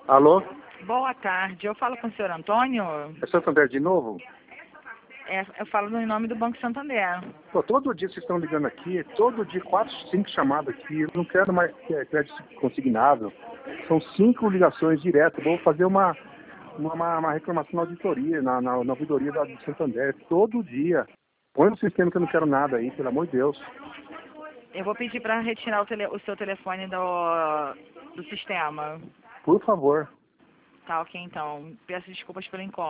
Alô? Boa tarde, eu falo com o senhor Antônio? É Santander de novo? Eu falo no nome do Banco Santander. Pô, todo dia vocês estão ligando aqui, todo dia 4, 5 chamadas aqui. Eu não quero mais crédito consignado. São 5 ligações direto. Vou fazer uma reclamação na auditoria, na ouvidoria do Santander. Todo dia. Põe no sistema que eu não quero nada aí, pelo amor de Deus. Eu vou pedir para retirar o seu telefone do sistema. Por favor. Tá ok, então. Peço desculpas pelo incômodo.